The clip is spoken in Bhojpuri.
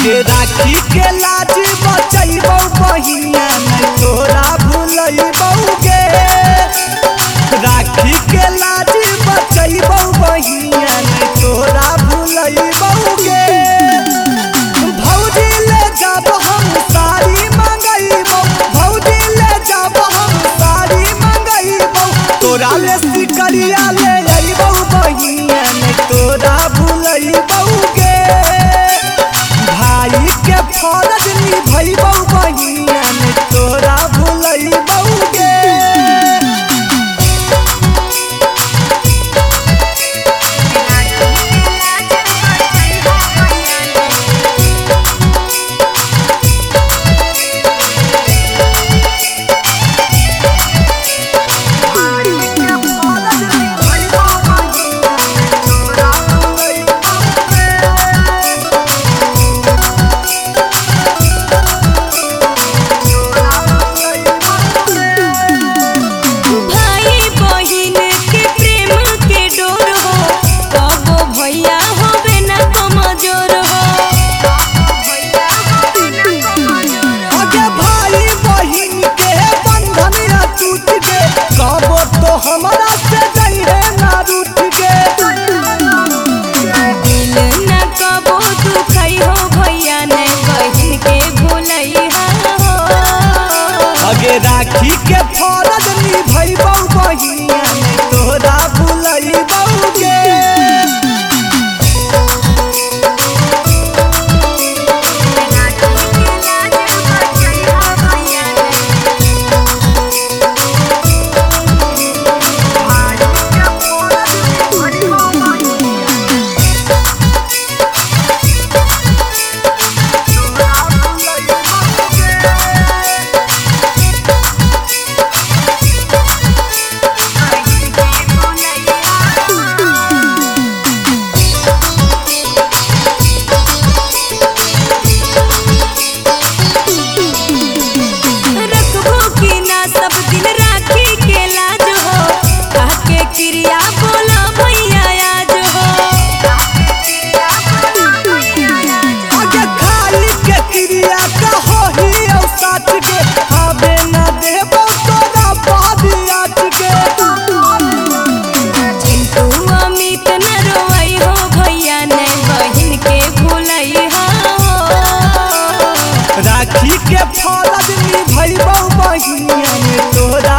अगे राखी के लाज बचैबौ बहिनिया नहीं तोरा भूलैबौ गे। राखी के लाज बचैबौ बहिनिया नहीं तोरा भूलैबौ गे। भौजी ले जब हम साड़ी मंगैबौ, भौजी ले जब हम साड़ी मंगैबौ, तोरा ले सिकरिया ले अइबौ बहिनिया नहीं तोरा भूलैबौ गे। भाई के फर्ज निभैबौ बहिनिया नहीं तोरा भूलैबौ गे। हमरा से जइहे ना रूठ के दिल न कबो दुखई हो भैया ने बहिन के भूलैहा हो। अगे राखी के फर्ज निभैबौ बहिनिया नहीं तोरा भूलैबौ गे। क्रिया बोला भैया आज हो। अगे खाली के क्रिया कहो ही औ सच के हबे ना देबौ तोरा बादियात के। चिंटू अमित न रोई हो भैया ने बहिन के भूलैहा हो। राखी के फर्ज निभैबौ बहिनिया नहीं तोरा